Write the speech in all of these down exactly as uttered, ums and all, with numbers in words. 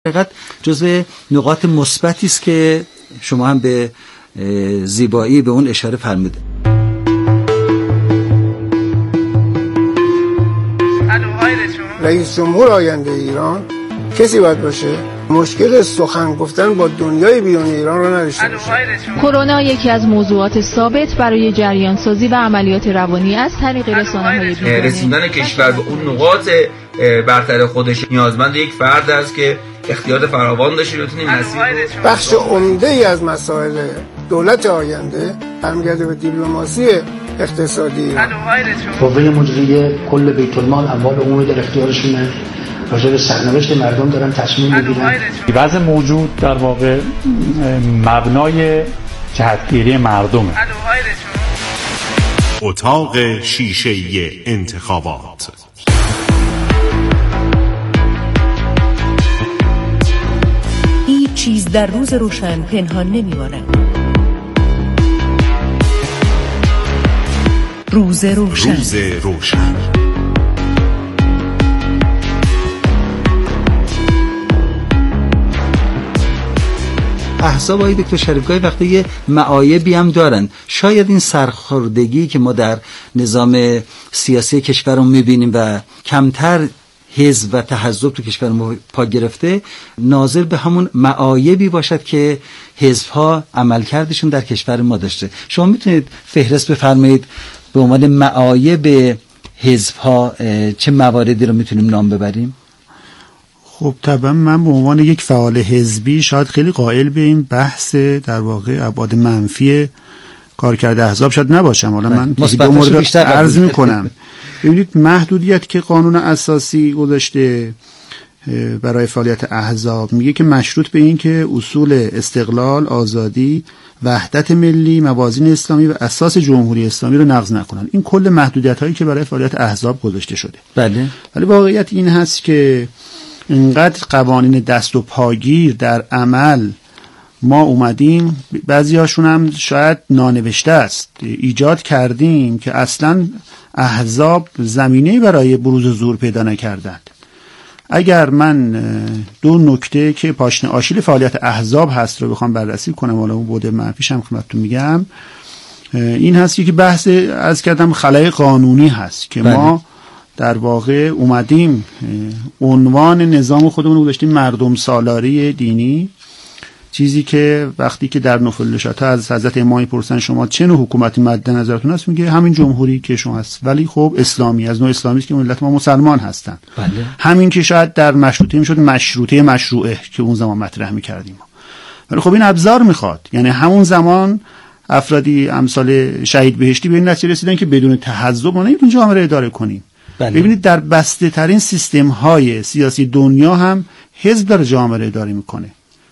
حقیقت جزو نقاط مثبتی است که شما هم به زیبایی به اون اشاره فرمودید. رئیس جمهور آینده ایران کسی باید باشه مشکل سخن گفتن با دنیای بیرون ایران رو نداشته باشه. کرونا یکی از موضوعات ثابت برای جریان سازی و عملیات روانی از طریق رسانه‌های بیرونی. رسوندن کشور به اون نقاط برتر خودش نیازمند یک فرد است که اختیار فراوان داشته بتونیم مسیر بخش عمده ای از مسائل دولت آینده برمیگرده به دیپلماسی اقتصادی. قوه مجریه کل بیت المال اموال عمومی در اختیارشونه، راجع به سرنوشت مردم دارن تصمیم میگیرن. وضع موجود در واقع مبنای جهتگیری مردمه. اتاق شیشه‌ای انتخابات. هیچ چیز در روز روشن پنهان نمی‌ماند. روز روشن. روز روشن. احزاب آقای دکتر شریفگاهی وقتی یه معایبی هم دارن، شاید این سرخوردگی که ما در نظام سیاسی کشورمون میبینیم و کمتر حزب و تحزب تو کشور ما پا گرفته ناظر به همون معایبی باشد که حزب‌ها عملکردشون در کشور ما داشته. شما میتونید فهرست بفرمایید به عنوان معایب حزب‌ها چه مواردی رو میتونیم نام ببریم؟ خب طبعا من به عنوان یک فعال حزبی شاید خیلی قائل به این بحث در واقع ابعاد منفی کارکرد احزاب شاید نباشم. حالا من دو مورد عرض میکنم. ببینید محدودیت که قانون اساسی گذاشته برای فعالیت احزاب میگه که مشروط به این که اصول استقلال، آزادی، وحدت ملی، موازین اسلامی و اساس جمهوری اسلامی رو نقض نکنن. این کل محدودیت هایی که برای فعالیت احزاب گذاشته شده. بله. ولی واقعیت این هست که اینقدر قوانین دست و پاگیر در عمل ما اومدیم، بعضی هاشون هم شاید نانوشته است، ایجاد کردیم که اصلا احزاب زمینه‌ای برای بروز زور پیدا نکردند. اگر من دو نکته که پاشنه آشیل فعالیت احزاب هست رو بخوام بررسی کنم، حالا اون بوده منفیش هم خدمتتون میگم، این هست که بحث از کردم خلای قانونی هست که بله. ما در واقع اومدیم عنوان نظام خودمون رو گذاشتیم مردم سالاری دینی، چیزی که وقتی که در نفلشات از حضرت امام پرسن شما چه نوع حکومتی مد نظرتون هست، میگه همین جمهوری که شما هست، ولی خب اسلامی، از نوع اسلامی است که ملت ما مسلمان هستن. بله. همین که شاید در مشروطه میشد مشروطه مشروعه که اون زمان مطرح میکردیم، ولی خب این ابزار میخواد. یعنی همون زمان افرادی امثال شهید بهشتی به این نتیجه رسیدن که بدون تحزب ما نمیتونیم جامعه رو اداره کنیم. بله. ببینید در بسته ترین سیستم های سیاسی دنیا هم حزب داره جامعه رو اداره میکنه.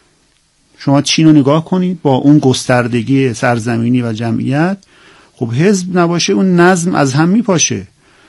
شما چین رو نگاه کنید با اون گستردگی سرزمینی و جمعیت، خب حزب نباشه اون نظم از هم میپاشه.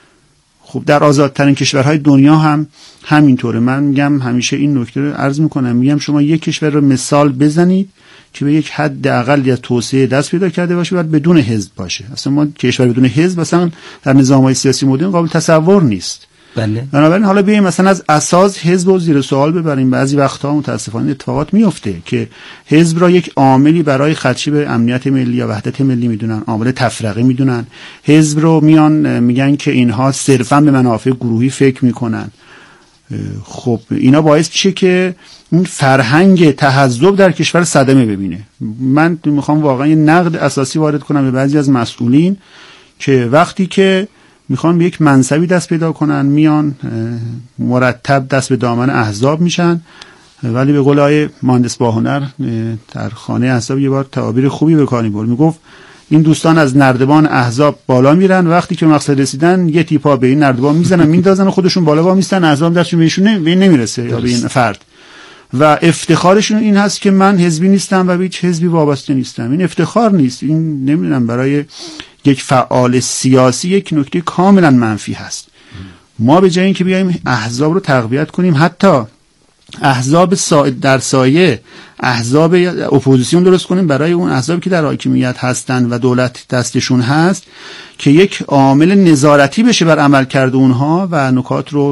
خب در آزادترین کشورهای دنیا هم همینطوره. من میگم همیشه این نکته رو عرض میکنم، میگم شما یک کشور رو مثال بزنید که به یک حد اقل یا توسعه دست پیدا کرده باشه بعد بدون حزب باشه. اصلا ما کشور بدون حزب اصلا در نظام‌های سیاسی مدرن قابل تصور نیست. بله. بنابراین حالا بیایم مثلا از اساس حزب رو زیر سوال ببریم. بعضی وقتها متاسفانه اتفاقات میفته که حزب را یک عاملی برای خدشه به امنیت ملی یا وحدت ملی میدونن، عامل تفرقه میدونن. حزب رو میان میگن که اینها صرفا به منافع گروهی فکر میکنن. خب اینا باعث میشه که این فرهنگ تحزب در کشور صدمه ببینه. من میخوام واقعا یه نقد اساسی وارد کنم به بعضی از مسئولین که وقتی که میخوان به یک منصبی دست پیدا کنن میان مرتب دست به دامن احزاب میشن. ولی به قول آقای مهندس باهنر در خانه احزاب یه بار تعابیر خوبی به کار میبرد، میگفت این دوستان از نردبان احزاب بالا میرن، وقتی که مقصد رسیدن یه تیپا به این نردبان میزنن میندازن و خودشون بالا وا میستن، احزاب دستشون بهشون نمیرسه یا به این فرد. و افتخارشون این هست که من حزبی نیستم و به هیچ حزبی وابسته نیستم. این افتخار نیست، این نمیدونم برای یک فعال سیاسی یک نکته کاملا منفی هست. ما به جای اینکه بیایم احزاب رو تقویت کنیم، حتی احزاب سا... در سایه احزاب اپوزیسیون درست کنیم برای اون احزابی که در حاکمیت هستن و دولت دستشون هست، که یک عامل نظارتی بشه بر عملکرد اونها و نکات رو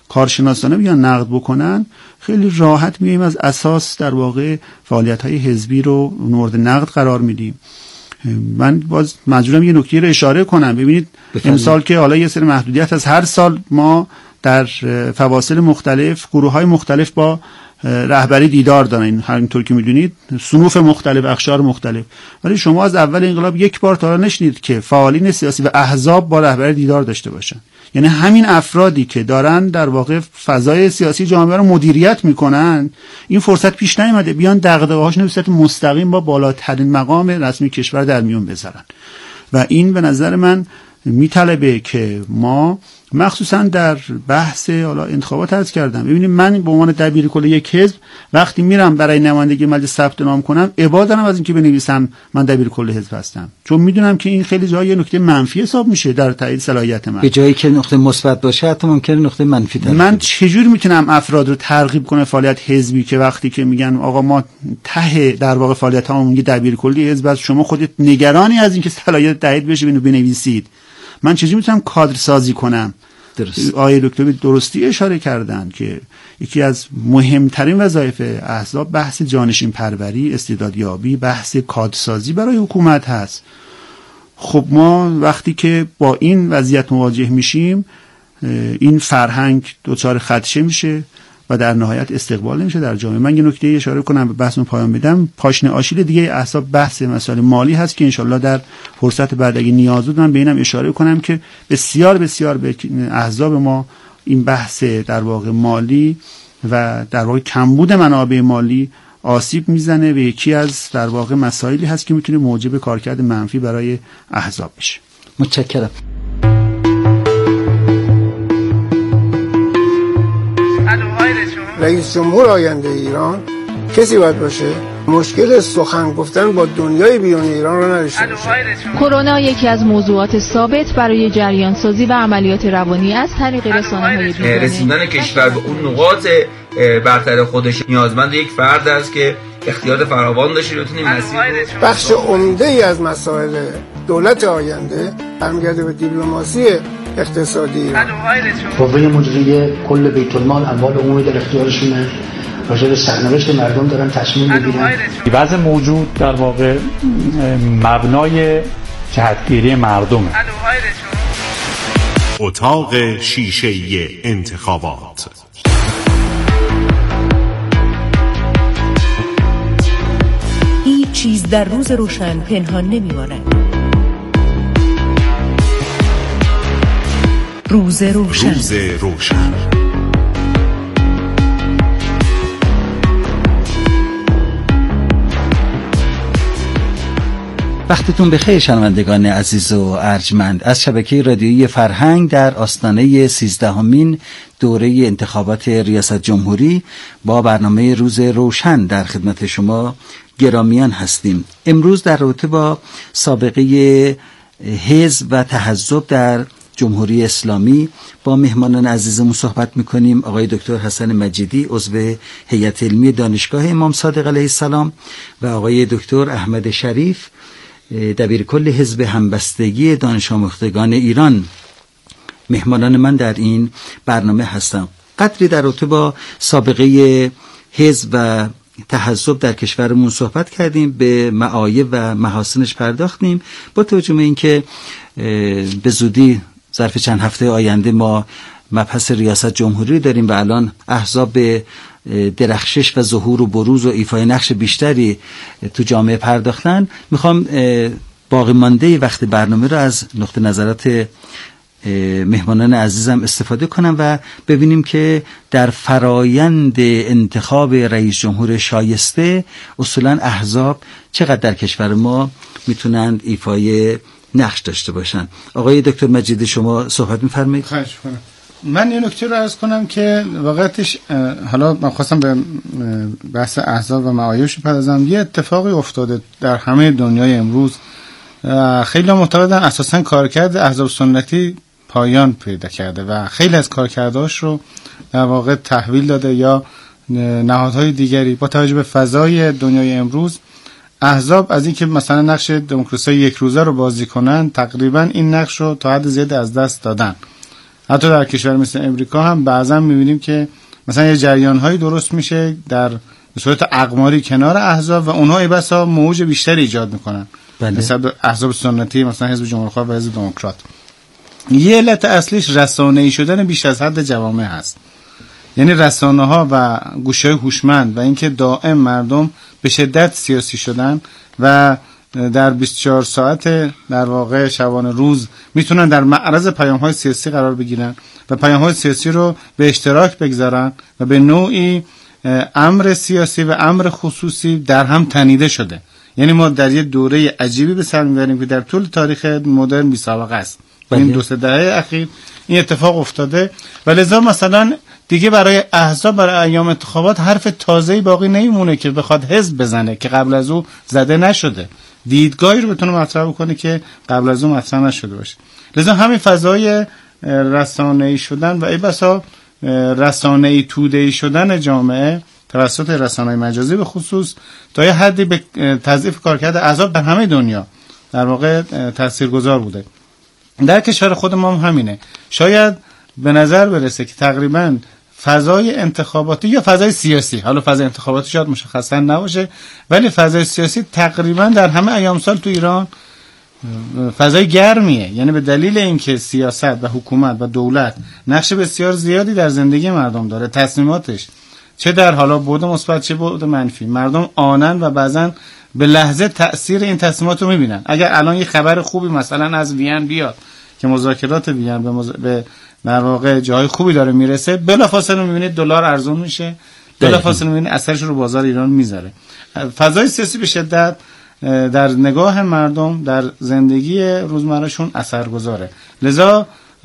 کارشناسانه بیان نقد بکنن، خیلی راحت میایم از اساس در واقع فعالیت‌های حزبی رو مورد نقد قرار میدیم. من باز مجبورم یه نکته رو اشاره کنم. ببینید امسال که حالا یه سری محدودیت از هر سال ما در فواصل مختلف گروه‌های مختلف با رهبری دیدار دارن، همینطور که میدونید صنوف مختلف، اقشار مختلف، ولی شما از اول انقلاب یک بار تا نشنید که فعالین سیاسی و احزاب با رهبری دیدار داشته باشن. یعنی همین افرادی که دارن در واقع فضای سیاسی جامعه رو مدیریت میکنن، این فرصت پیش نیامده بیان دغدغه‌هاشون به صورت مستقیم با بالاترین مقام رسمی کشور در میون بذارن و این به نظر من میطلبه که ما مخصوصا در بحث حالا انتخابات عرض کردم. ببینید من به عنوان دبیر کل یک حزب وقتی میرم برای نمایندگی مجلس ثبت نام کنم عبادتم از اینکه بنویسم من دبیر کل حزب هستم، چون میدونم که این خیلی جای نکته منفی حساب میشه در تایید صلاحیت من. به جایی که نقطه مثبت باشه حتی ممکنه نقطه منفی تر. من چجور میتونم افراد رو ترغیب کنم فعالیت حزبی که وقتی که میگن آقا ما ته در واقع فعالیتامون یه دبیر کلی حزب است، شما خودت نگرانی از اینکه صلاحیت تایید بشه اینو بنویسید، من چجوری میتونم کادر سازی کنم؟ درست. آقای دکتر درستی اشاره کردن که یکی از مهمترین وظایف احزاب بحث جانشین پروری، استعدادیابی، بحث کادر سازی برای حکومت هست. خب ما وقتی که با این وضعیت مواجه میشیم این فرهنگ دچار خدشه میشه و در نهایت استقبال نمیشه در جامعه. من یه نکته اشاره کنم به بحثم پایان بدم. پاشنه آشیل دیگه احزاب بحث مسائل مالی هست که انشالله در فرصت بعد اگه نیاز بود من به اینم اشاره کنم که بسیار بسیار به احزاب ما این بحث در واقع مالی و در واقع کمبود منابع مالی آسیب میزنه و یکی از در واقع مسائلی هست که میتونه موجب کارکرد منفی برای احزاب بشه. متشکرم. رئیس جمهور آینده ایران کسی باید باشه مشکل سخن گفتن با دنیای بیرون ایران رو نداشته باشه. کرونا یکی از موضوعات ثابت برای جریان سازی و عملیات روانی از طریق رسانه‌های بیگانه. رسوندن کشور به اون نقاط برتر خودش نیازمند یک فرد است که اختیار فراوان داشته بتونیم مسیر بخش عمده ای از مسائل دولت آینده برمیگرده به دیپلماسی اقتصادی. قوه مجریه کل بیت المال اموال عمومی در اختیارشونه، راجع به سرنوشت مردم دارن تصمیم میگیرن. وضع موجود در واقع مبنای جهتگیری مردمه. اتاق شیشه‌ای انتخابات. هیچ چیز در روز روشن پنهان نمیماند. روز روشن. روز روشن. وقتتون بخیر شنوندگان عزیز و ارجمند از شبکه رادیویی فرهنگ در آستانه سیزدهمین دوره انتخابات ریاست جمهوری با برنامه روز روشن در خدمت شما گرامیان هستیم. امروز در رابطه با سابقه حزب و تحزب در جمهوری اسلامی با مهمانان عزیزمون صحبت میکنیم. آقای دکتر حسن مجیدی عضو هیئت علمی دانشگاه امام صادق علیه السلام و آقای دکتر احمد شریف دبیر کل حزب همبستگی دانش آموختگان ایران مهمانان من در این برنامه هستم. قدری در رابطه با سابقه حزب و تحزب در کشورمون صحبت کردیم، به معایب و محاسنش پرداختیم، با توجه به اینکه به زودی ظرف چند هفته آینده ما مبحث ریاست جمهوری داریم و الان احزاب به درخشش و ظهور و بروز و ایفای نقش بیشتری تو جامعه پرداختن. میخوام باقی مانده وقت برنامه رو از نقطه نظرات مهمانان عزیزم استفاده کنم و ببینیم که در فرایند انتخاب رئیس جمهور شایسته اصولا احزاب چقدر در کشور ما میتونند ایفای نقش داشته باشن. آقای دکتر مجیدی شما صحبت می‌فرمایید. خواهش کنم. من یه نکته رو عرض کنم که واقعیتش حالا من خواستم به بحث احزاب و معایبش بپردازم. یه اتفاقی افتاده در همه دنیای امروز، خیلی معتقدن اساساً کارکرد احزاب سنتی پایان پیدا کرده و خیلی از کارکردهاش رو در واقع تحویل داده یا نهادهای دیگری. با توجه به فضای دنیای امروز احزاب از اینکه مثلا نقش دموکراسی یک روزه رو بازی کنن تقریبا این نقش رو تا حد زیادی از دست دادن. حتی در کشور مثل امریکا هم بعضا می‌بینیم که مثلا یه جریان‌هایی درست میشه در به صورت اقماری کنار احزاب و اونها بسا موج بیشتری ایجاد میکنن. بله. مثلا احزاب سنتی، مثلا حزب جمهوری‌خواه و حزب دموکرات. یه علت اصلیش رسانه‌ای شدن بیش از حد جوامع هست. یعنی رسانه‌ها و گوشه‌های هوشمند و اینکه دائم مردم به شدت سیاسی شدن و در بیست و چهار ساعت در واقع شبانه روز میتونن در معرض پیام‌های سیاسی قرار بگیرن و پیام‌های سیاسی رو به اشتراک بگذارن و به نوعی امر سیاسی و امر خصوصی در هم تنیده شده. یعنی ما در یه دوره عجیبی به سر میبریم که در طول تاریخ مدرن بی‌سابقه است. این دو سه دهه اخیر این اتفاق افتاده و لذا مثلا دیگه برای احزاب برای ایام انتخابات حرف تازه‌ای باقی نمیمونه که بخواد حزب بزنه که قبل از او زده نشده، دیدگاهی رو بتونه مطرح بکنه که قبل از اون مطرح نشده باشه. لذا همین فضای رسانه‌ای شدن و ای بسا رسانه‌ای توده‌ای شدن جامعه توسط رسانه‌های مجازی به خصوص تا یه حدی به تضعیف کارکرد احزاب در همه دنیا در واقع تاثیرگذار بوده. در کشور خود ما هم همینه. شاید به نظر برسه که تقریباً فضای انتخاباتی یا فضای سیاسی، حالا فضای انتخاباتی شاید مشخصا نباشه، ولی فضای سیاسی تقریباً در همه ایام سال تو ایران فضای گرمیه. یعنی به دلیل اینکه سیاست و حکومت و دولت نقش بسیار زیادی در زندگی مردم داره، تصمیماتش چه در حالا بعد مثبت چه بعد منفی، مردم آنن و بعضن به لحظه تأثیر این تصمیمات رو میبینن. اگر الان یه خبر خوبی مثلا از وین بیاد که مذاکرات وین به, مز... به در واقع جای خوبی داره میرسه، بلافاصله میبینید دلار ارزون میشه، بلافاصله میبینید اثرش رو بازار ایران میذاره. فضای سیاسی به شدت در نگاه مردم در زندگی روزمرهشون اثرگذاره. لذا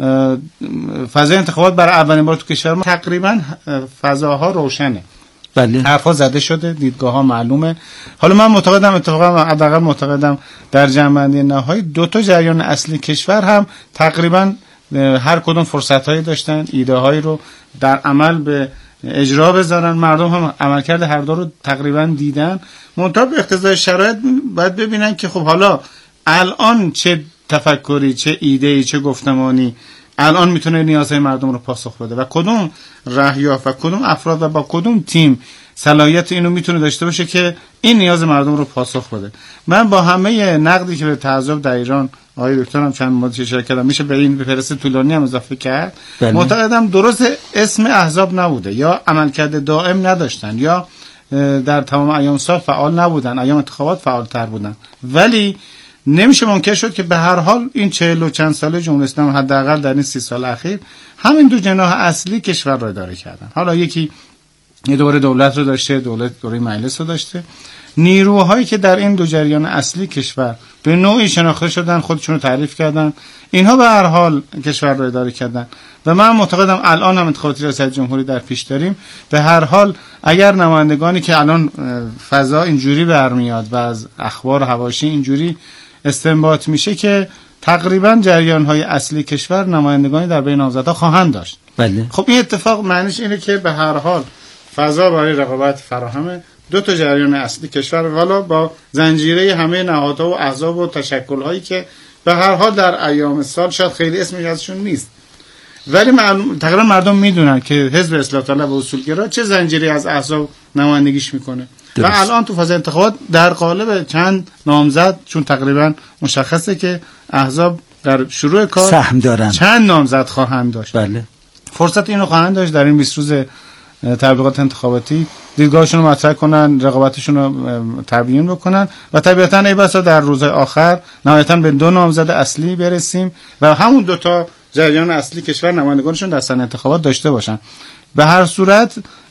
فضای انتخابات برای اولین بار تو کشور ما تقریبا فضاها روشنه. بله. حرفا زده شده، دیدگاه ها معلومه. حالا من معتقدم اتفاقا حداقل معتقدم در جمع‌بندی نهایی دو تا جریان اصلی کشور هم تقریبا هر کدوم فرصت‌هایی داشتن ایده هایی رو در عمل به اجرا بذارن. مردم هم عملکرد هر دو رو تقریبا دیدن. منتها به اقتضای شرایط باید ببینن که خب حالا الان چه تفکری، چه ایده‌ای، چه گفتمانی الان میتونه نیازهای مردم رو پاسخ بده و کدوم رهیافت و کدوم افراد و با کدوم تیم صلاحیت اینو میتونه داشته باشه که این نیاز مردم رو پاسخ بده. من با همه نقدی که به تعذب در ایران آقای دکتر هم چند مورد اشاره کردم، میشه به این فهرست طولانی هم اضافه کرد. معتقدم درست اسم احزاب نبوده یا عملکرد دائم نداشتن یا در تمام ایام سال فعال نبودن، ایام انتخابات فعالتر بودن، ولی نمیشه منکر شد که به هر حال این چهل و چند ساله جمهوری اسلامی حداقل در این سی سال اخیر همین دو جناح اصلی کشور را اداره کردن. حالا یکی یه دوره دولت رو داشته، دولت دوره مجلس رو داشته. نیروهایی که در این دو جریان اصلی کشور به نوعی شناخته شدن، خودشون رو تعریف کردن، اینها به هر حال کشور رو اداره کردن و من معتقدم الان هم انتخابات ریاست جمهوری در پیش داریم. به هر حال اگر نمایندگانی که الان فضا اینجوری برمیاد و از اخبار حواشی اینجوری استنباط میشه که تقریبا جریان‌های اصلی کشور نمایندگانی در بین نامزدها خواهند داشت. بله. خب این اتفاق معنیش اینه که به هر حال فضا برای رقابت فراهمه. دو تا جریان اصلی کشور والا با زنجیره همه نهادها و احزاب و تشکل‌هایی که به هر حال در ایام سال شاید خیلی اسمش ازشون نیست، ولی تقریبا مردم میدونن که حزب اصلاح طلب و اصولگرا چه زنجیره از احزاب نمایندگیش میکنه. درست. و الان تو فاز انتخابات در قالب چند نامزد، چون تقریبا مشخصه که احزاب در شروع کار سهم دارن، چند نامزد خواهند داشت. بله. فرصت اینو خواهند داشت در این بیست روز تبلیغات انتخاباتی دیدگاهشون رو مطرح کنن، رقابتشون رو تبیین بکنن و طبیعتاً ای بسا در روزهای آخر نهایتاً به دو نامزد اصلی برسیم و همون دوتا جریان اصلی کشور نمایندگانشون در سن انتخابات داشته باشن. به هر صورت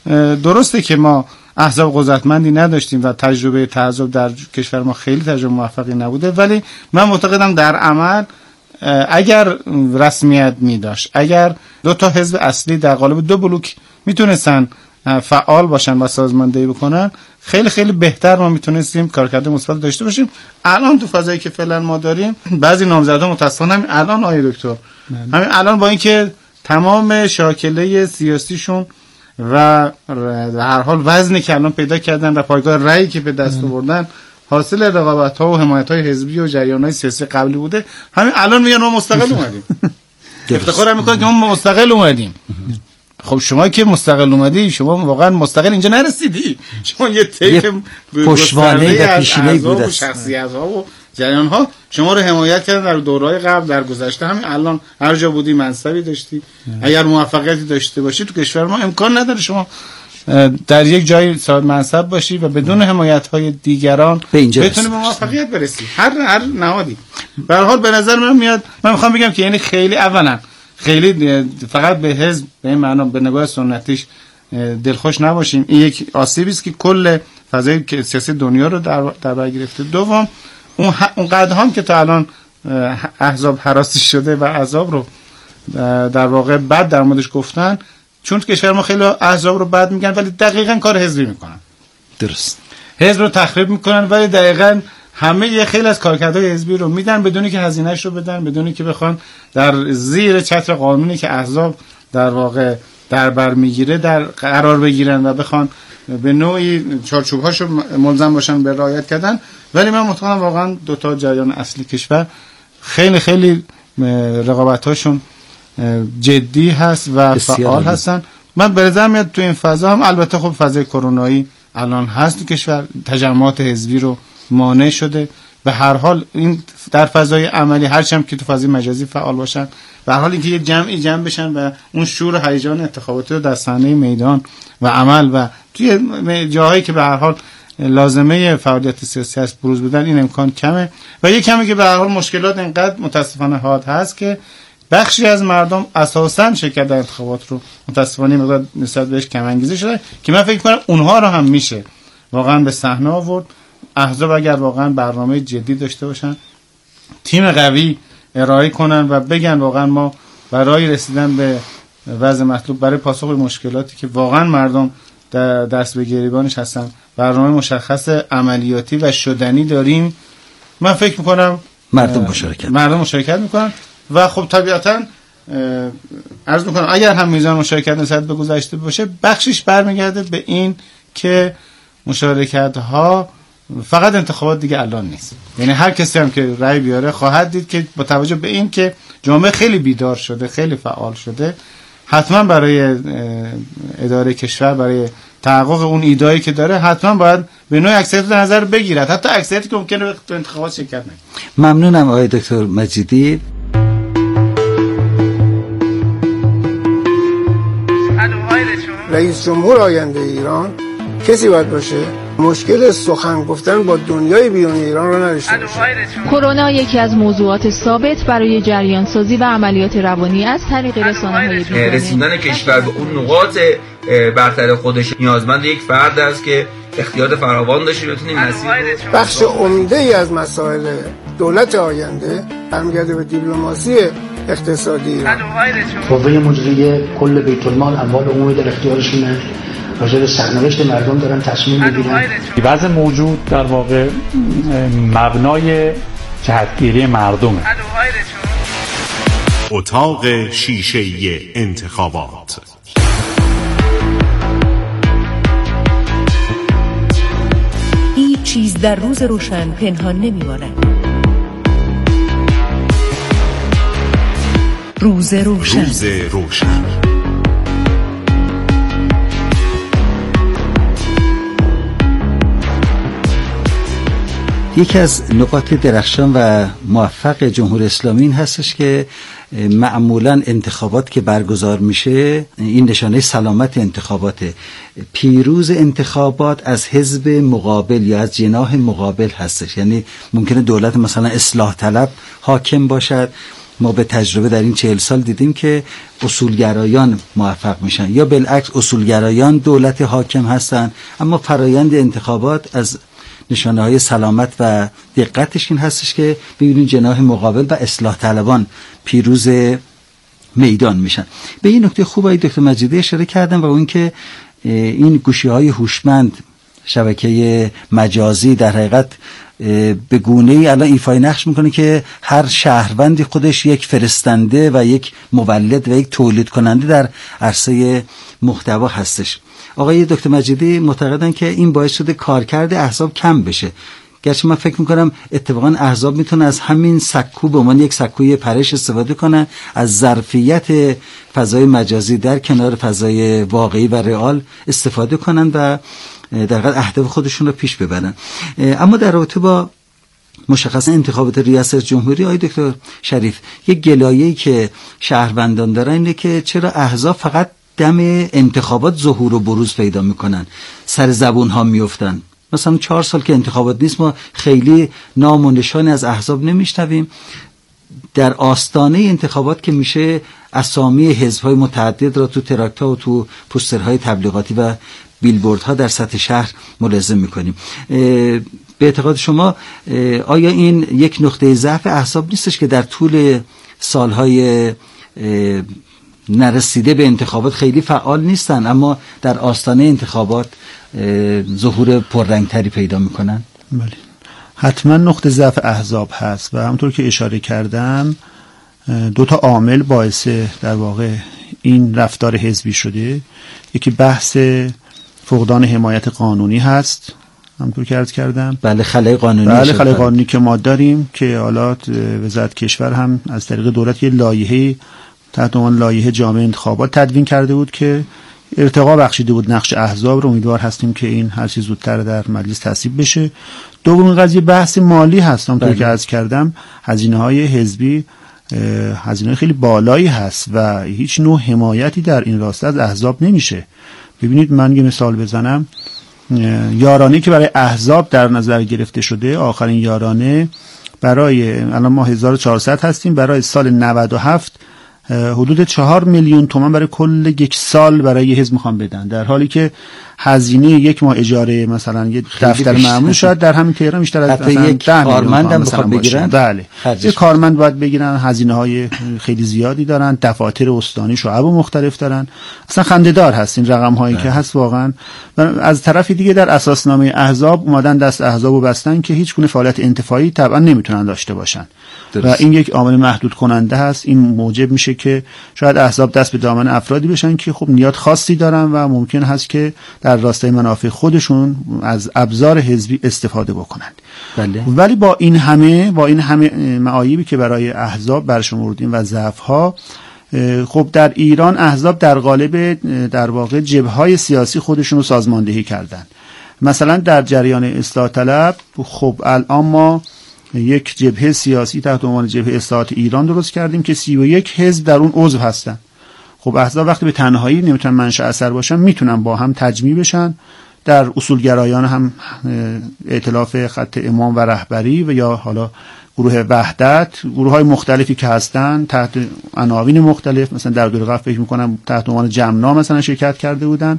درسته که ما احزاب قدرتمندی نداشتیم و تجربه تعذب در کشور ما خیلی تجربه موفقی نبوده، ولی من معتقدم در عمل اگر رسمیت می داشت، اگر دو تا حزب اصلی در قالب دو بلوک میتونستن فعال باشن و سازماندهی بکنن، خیلی خیلی بهتر ما میتونستیم کارکرد مثبت داشته باشیم. الان تو فضایی که فعلا ما داریم بعضی نامزدها متاسفانه همین الان آیه دکتر همین الان با اینکه تمام شاکله سیاسیشون و در هر حال وزنی که الان پیدا کردن و پایگاه رأیی که به دست آوردن حاصل رقابت‌ها و حمایت‌های حزبی و جریان‌های سیاسی قبلی بوده، همین الان میگن ما مستقل اومدیم. افتخار میکنن که ما مستقل اومدیم. خب شما که مستقل اومدی، شما واقعا مستقل اینجا نرسیدی، شما یه طیف پشتوانه و پیشینه‌ای بوده، شخصیت‌ها و جریان‌ها شما رو حمایت کردن در دوره‌های قبل، در گذشته، همین الان هر جا بودی منصبی داشتی. اگر موفقیتی داشته باشی تو کشور ما امکان نداره شما در یک جای صاحب منصب باشی و بدون حمایت‌های دیگران بتونی به موفقیت برسی. هر هر نهادی. به هر حال به نظر من میاد، من میخوام بگم که یعنی خیلی اولا خیلی فقط به حزب به این معنا به نگاه سنتیش دلخوش نباشیم. این یک آسیبی است که کل فضای سیاسی دنیا رو در در بر گرفته. دوم اون اون قدم که تا الان احزاب حراسی شده و عذاب رو در واقع بد در موردش گفتن، چون تو کشور ما خیلی احزاب رو بد میگن ولی دقیقاً کار حزبی میکنن. درست. حزب رو تخریب میکنن ولی دقیقاً همه یه خیلی از کارکردهای حزبی رو میدن بدون که هزینه‌اش رو بدن، بدون که بخوان در زیر چتر قانونی که احزاب در واقع در بر میگیره در قرار بگیرن و بخوان به نوعی چارچوب‌هاشو ملزم باشن به رعایت کردن. ولی من مطمئنم واقعا دو تا جریان اصلی کشور خیلی خیلی رقابت‌هاشون جدی هست و فعال هستن. من به نظر میاد تو این فضا هم البته خب فضای کرونایی الان هست تو کشور، تجمعات حزبی رو مانع شده. به هر حال این در فضای عملی هرچند که تو فضای مجازی فعال باشن، به هر حال اینکه یه جمعی جمع بشن و اون شور و هیجان انتخاباتی رو در صحنه میدان و عمل و توی جاهایی که به هر حال لازمه فعالیت سیاسی است بروز بدن، این امکان کمه. و یه کمی که به هر حال مشکلات اینقدر متاسفانه حاد هست که بخشی از مردم اساساً شرکت در انتخابات رو متاسفانه مقدار نسبت بهش کم انگیزه شده که من فکر کنم اونها رو هم میشه واقعا به صحنه آورد. احزاب اگر واقعا برنامه جدی داشته باشن، تیم قوی ارائه کنن و بگن واقعا ما برای رسیدن به وضع مطلوب، برای پاسخ به مشکلاتی که واقعا مردم دست به گریبانش هستن، برنامه مشخص عملیاتی و شدنی داریم، من فکر میکنم مردم مشارکت مردم مشارکت میکنن. و خب طبیعتاً عرض میکنم اگر هم میزان مشارکت نسبت به گذشته باشه، بخشش برمیگرده به این که مشارکت ها فقط انتخابات دیگه الان نیست. یعنی هر کسی هم که رأی بیاره خواهد دید که با توجه به این که جامعه خیلی بیدار شده، خیلی فعال شده، حتما برای اداره کشور، برای تحقق اون ایده‌ای که داره، حتما باید به نوع اکثریت در نظر بگیرد، حتی اکثریتی که ممکنه تو انتخابات شرکت نکنه. ممنونم آقای دکتر مجیدی. رئیس جمهور آینده ایران کسی باید باشه مشکل سخن گفتن با دنیای بیرون ایران رو نداشته باشه. کرونا یکی از موضوعات ثابت برای جریان سازی و عملیات روانی از طریق رسانه‌های بیرونی. رسوندن کشور به اون نقاط برتر خودش نیازمند یک فرد است که اختیار فراوان داشته بتونیم مسیر بخش عمده ای از مسائل دولت آینده برمیگرده به دیپلماسی اقتصادی ایران. قوه مجریه کل بیت المال اموال عمومی در اختیارشونه، راجع به سرنوشت مردم دارن تصمیم میگیرن. وضع موجود در واقع مبنای جهتگیری مردمه. اتاق شیشه‌ای انتخابات. هیچ چیز در روز روشن پنهان نمیماند. روز روشن. روز روشن. یکی از نقاط درخشان و موفق جمهوری اسلامی این هستش که معمولا انتخابات که برگزار میشه، این نشانه سلامت انتخابات، پیروز انتخابات از حزب مقابل یا از جناح مقابل هستش. یعنی ممکنه دولت مثلا اصلاح طلب حاکم باشد، ما به تجربه در این چهل سال دیدیم که اصولگرایان موفق میشن، یا بالعکس اصولگرایان دولت حاکم هستن، اما فرایند انتخابات از نشانه های سلامت و دقتش این هستش که ببینید جناح مقابل و اصلاح طلبان پیروز میدان میشن. به این نکته خوب آقای دکتر مجیدی اشاره کردن و اون که این گوشی های هوشمند، شبکه مجازی در حقیقت به گونه‌ای الان ایفای نقش میکنه که هر شهروندی خودش یک فرستنده و یک مولد و یک تولید کننده در عرصه محتوا هستش. آقای دکتر مجیدی معتقدن که این باعث شده کارکرد احزاب کم بشه. گرچه من فکر میکنم اتفاقا احزاب میتونه از همین سکو به عنوان یک سکوی پرش استفاده کنن، از ظرفیت فضای مجازی در کنار فضای واقعی و رئال استفاده کنن و در واقع اهداف خودشون رو پیش ببرن. اما در رابطه با مشخصا انتخابات ریاست جمهوری، آقای دکتر شریف، یک گلایه‌ای که شهروندان دارن اینه که چرا احزاب فقط دم انتخابات ظهور و بروز پیدا میکنن، سر زبون ها میفتن. مثلا چهار سال که انتخابات نیست ما خیلی نام و نشانی از احزاب نمیشنویم. در آستانه انتخابات که میشه اسامی حزب‌های متعدد را تو تراکت‌ها و تو پوسترهای تبلیغاتی و بیلبوردها در سطح شهر ملزم میکنیم. به اعتقاد شما آیا این یک نقطه ضعف احزاب نیستش که در طول سالهای نرسیده به انتخابات خیلی فعال نیستن اما در آستانه انتخابات ظهور پررنگتری پیدا میکنن؟ بله، حتما نقطه ضعف احزاب هست و همونطور که اشاره کردم دو تا عامل باعث در واقع این رفتار حزبی شده. یکی بحث فقدان حمایت قانونی هست، همونطور که عرض کردم. بله، خلای قانونی. بله، خلای قانونی که ما داریم که حالا وزارت کشور هم از طریق دولت یه لایحه تحت عنوان لایحه جامع انتخابات تدوین کرده بود که ارتقا بخشیده بود نقش احزاب رو. امیدوار هستیم که این هر چه زودتر در مجلس تصویب بشه. دومین قضیه بحث مالی هست، همونطور که عرض کردم هزینه‌های حزبی هزینه خیلی بالایی هست و هیچ نوع حمایتی در این راسته از احزاب نمیشه. ببینید من یه مثال بزنم، یارانه که برای احزاب در نظر گرفته شده، آخرین یارانه برای الان ما هزار و چهارصد هستیم، برای سال نود و هفت حدود چهار میلیون تومان برای کل یک سال برای یه حزب میخوام بدن، در حالی که هزینه یک ماه اجاره مثلا یه دفتر معمول شاید در همین تهران بیشتر از مثلا یک کارمند هم بخواد بگیرن. بله، یه کارمند باید بگیرن، هزینه های خیلی زیادی دارن، دفاتر استانی شعب مختلف دارن. اصلا خنده‌دار هست این رقم هایی که هست واقعا. از طرف دیگه در اساسنامه احزاب اومدن دست احزابو بستن که هیچ گونه فعالیت انتفاعی طبعا نمیتونن داشته باشن درست. و این یک عامل محدود کننده هست. این موجب میشه که شاید احزاب دست به دامن افرادی بشن که خب نیات خاصی دارن و ممکن هست که در راستای منافع خودشون از ابزار حزبی استفاده بکنن. بله. ولی با این همه با این همه معایبی که برای احزاب برشمردیم و ضعف‌ها، خب در ایران احزاب در قالب در واقع جبهه‌های سیاسی خودشون رو سازماندهی کردن. مثلا در جریان اصلاح طلب خب الان ما یک جبهه سیاسی تحت عنوان جبهه اصلاحات ایران درست کردیم که سی و یک حزب در اون عضو هستن. خب احزاب وقتی به تنهایی نمیتونن منشأ اثر باشن، میتونن با هم تجمیع بشن. در اصولگرایان هم ائتلاف خط امام و رهبری و یا حالا گروه وحدت، گروه های مختلفی که هستن تحت عناوین مختلف، مثلا در دوره قبل فکر میکنم تحت عنوان جمنا مثلا شرکت کرده بودن.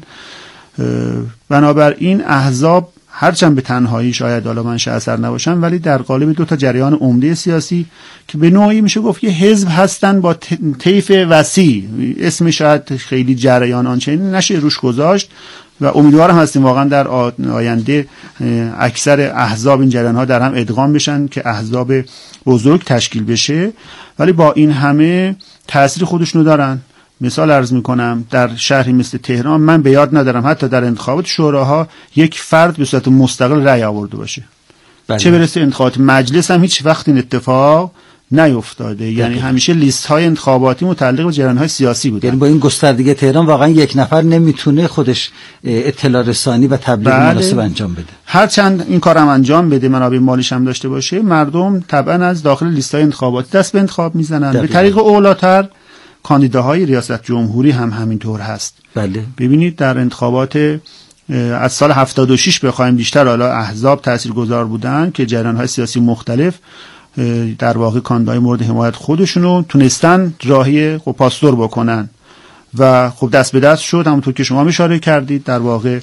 بنابراین احزاب هرچند به تنهایی شاید حالا منشأ اثر نباشن، ولی در قالب دو تا جریان عمده سیاسی که به نوعی میشه گفت یه حزب هستن با طیف وسیع، اسم شاید خیلی جریان آنچنانی نشه روش گذاشت و امیدوارم هستیم واقعا در آینده اکثر احزاب این جریان ها در هم ادغام بشن که احزاب بزرگ تشکیل بشه، ولی با این همه تأثیر خودشونو دارن. مثال عرض میکنم، در شهری مثل تهران من به یاد ندارم حتی در انتخابات شوراها یک فرد به صورت مستقل رأی آورده باشه. بله. چه برسه انتخابات مجلس هم هیچ وقت این اتفاق نیفتاده. یعنی همیشه لیست های انتخاباتی متعلق به جریان های سیاسی بوده. یعنی با این گستردگی تهران واقعا یک نفر نمیتونه خودش اطلاع رسانی و تبلیغ بله. مناسب انجام بده. هر چند این کارم انجام بده، منابع مالیش هم داشته باشه، مردم طبعا از داخل لیست های انتخاباتی دست به انتخاب میزنن. به طریق اولاتر کاندیداهای ریاست جمهوری هم همینطور هست. بله. ببینید در انتخابات از سال هفتاد و شش بخوایم بیشتر حالا احزاب تاثیرگذار بودن که جریان‌های سیاسی مختلف در واقع کاندیدای مورد حمایت خودشونو تونستن راهی خب پاستور بکنن و خب دست به دست شد. همونطور که شما اشاره کردید در واقع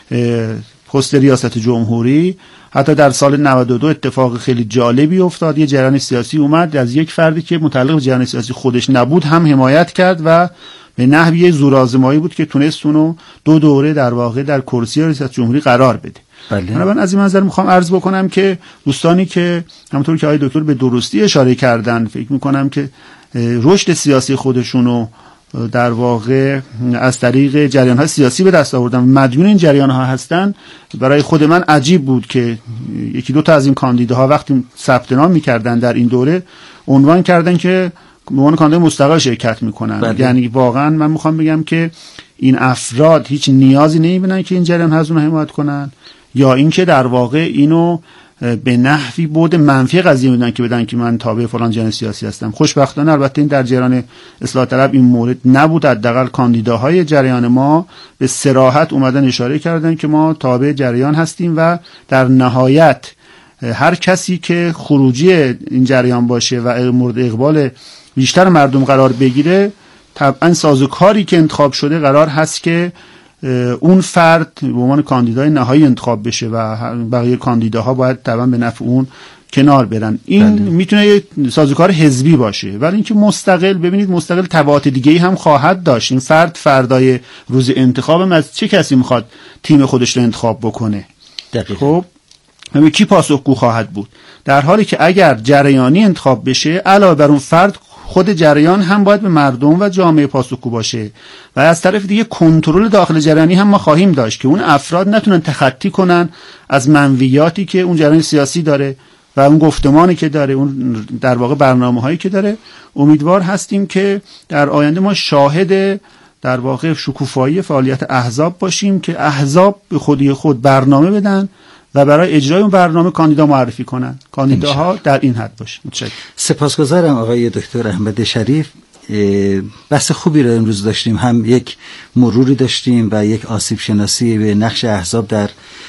پست ریاست جمهوری حتی در سال نود و دو اتفاق خیلی جالبی افتاد. یه جریان سیاسی اومد از یک فردی که متعلق به جریان سیاسی خودش نبود هم حمایت کرد و به نحوی زورآزمایی بود که تونست اونو دو دوره در واقع در کرسی ریاست جمهوری قرار بده. بله. من از این منظر میخوام عرض بکنم که دوستانی که همونطور که آقای دکتر به درستی اشاره کردن فکر میکنم که رشد سیاسی خودشونو در واقع از طریق جریان‌های سیاسی به دست آوردن، مدیون این جریان‌ها هستن. برای خود من عجیب بود که یکی دو تا از این کاندیداها وقتی ثبت نام می‌کردن در این دوره عنوان کردن که به عنوان کاندیدای مستقل شرکت می‌کنن. بله. یعنی واقعا من می‌خوام بگم که این افراد هیچ نیازی نمی‌بینن که این جریان از اونها حمایت کنن، یا اینکه در واقع اینو به نحوی بود منفی قضیه میدن که بدن که من تابع فلان جریان سیاسی هستم. خوشبختانه البته این در جریان اصلاح طلب این مورد نبود. حداقل کاندیداهای جریان ما به صراحت اومدن اشاره کردن که ما تابع جریان هستیم و در نهایت هر کسی که خروجی این جریان باشه و مورد اقبال بیشتر مردم قرار بگیره، طبعا سازوکاری که انتخاب شده قرار هست که اون فرد به عنوان کاندیدای نهایی انتخاب بشه و بقیه کاندیداها باید طبعا به نفع اون کنار برن. این بله. میتونه یه سازوکار حزبی باشه، ولی اینکه مستقل، ببینید مستقل تبعات دیگه‌ای هم خواهد داشت. این فرد فردای روز انتخاب از چه کسی میخواد تیم خودش رو انتخاب بکنه. دقیقا. خب همین کی پاسخگو خواهد بود، در حالی که اگر جریانی انتخاب بشه علاوه بر اون فرد خود جریان هم باید به مردم و جامعه پاسخگو باشه و از طرف دیگه کنترل داخل جریانی هم ما خواهیم داشت که اون افراد نتونن تخطی کنن از منویاتی که اون جریان سیاسی داره و اون گفتمانی که داره، اون در واقع برنامه‌هایی که داره. امیدوار هستیم که در آینده ما شاهد در واقع شکوفایی فعالیت احزاب باشیم که احزاب به خودی خود برنامه بدن و برای اجرای اون برنامه کاندیدا معرفی کنن. کاندیداها در این حد باشه. متشکرم. سپاسگزارم آقای دکتر احمد شریف. بحث خوبی رو امروز داشتیم، هم یک مروری داشتیم و یک آسیب شناسی به نقش احزاب در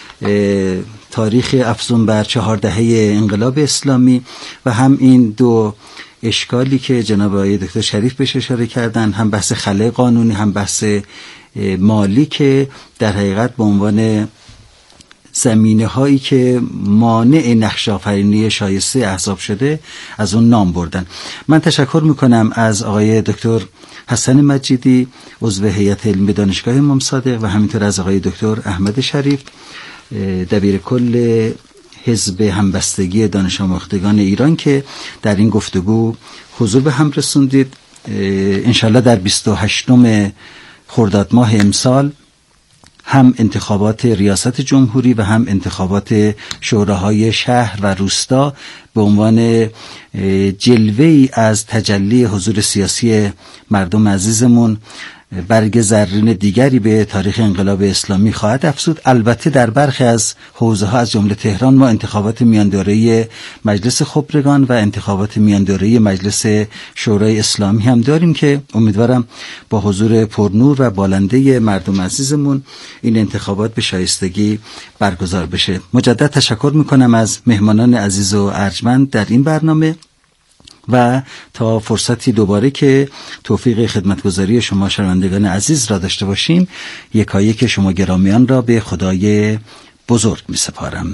تاریخ افزون بر چهار دهه انقلاب اسلامی و هم این دو اشکالی که جناب آقای دکتر شریف بهش اشاره کردن، هم بحث خلأ قانونی هم بحث مالی که در حقیقت به عنوان زمینه هایی که مانع نقش آفرینی شایسته احزاب شده از اون نام بردن. من تشکر میکنم از آقای دکتر حسن مجیدی عضو هیئت علمی دانشگاه امام صادق و همینطور از آقای دکتر احمد شریف دبیر کل حزب همبستگی دانش آموختگان ایران که در این گفتگو حضور به هم رسوندید. انشالله در بیست و هشتم خرداد ماه امسال هم انتخابات ریاست جمهوری و هم انتخابات شوراهای شهر و روستا به عنوان جلوه‌ای از تجلی حضور سیاسی مردم عزیزمون برگ زرین دیگری به تاریخ انقلاب اسلامی خواهد افزود. البته در برخی از حوزه ها از جمله تهران ما انتخابات میان دوره مجلس خبرگان و انتخابات میان دوره مجلس شورای اسلامی هم داریم که امیدوارم با حضور پرنور و بالنده مردم عزیزمون این انتخابات به شایستگی برگزار بشه. مجدد تشکر میکنم از مهمانان عزیز و ارجمند در این برنامه و تا فرصتی دوباره که توفیق خدمتگزاری شما شنوندگان عزیز را داشته باشیم، یکایک شما گرامیان را به خدای بزرگ می سپارم.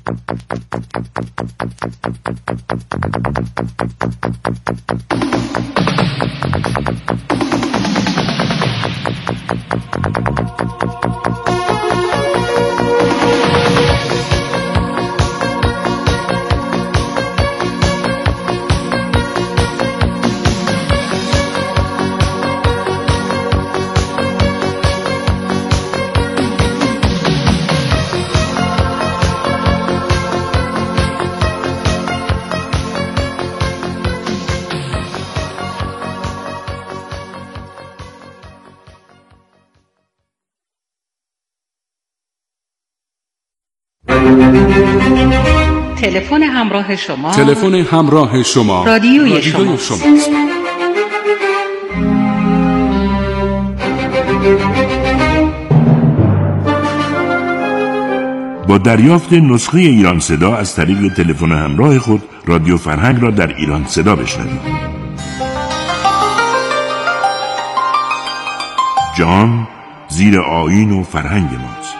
تلفن همراه شما تلفن همراه شما رادیوی, رادیوی شما. شماست. با دریافت نسخه ایران صدا از طریق تلفن همراه خود رادیو فرهنگ را در ایران صدا بشنوید. جان زیر آیین و فرهنگ ماست.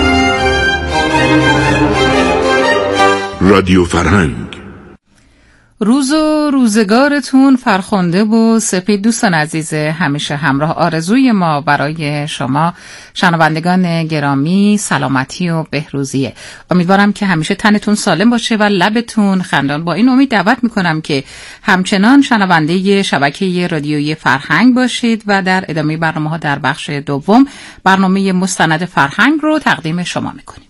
رادیو فرهنگ. روز و روزگارتون فرخنده و سپید. دوستان عزیز، همیشه همراه آرزوی ما برای شما شنوندگان گرامی سلامتی و بهروزیه. امیدوارم که همیشه تنتون سالم باشه و لبتون خندان. با این امید دعوت میکنم که همچنان شنونده شبکه رادیویی فرهنگ باشید و در ادامه برنامه ها در بخش دوم برنامه مستند فرهنگ رو تقدیم شما میکنیم.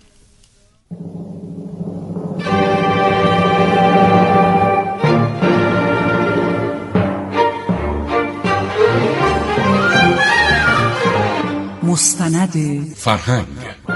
مستند فرهنگ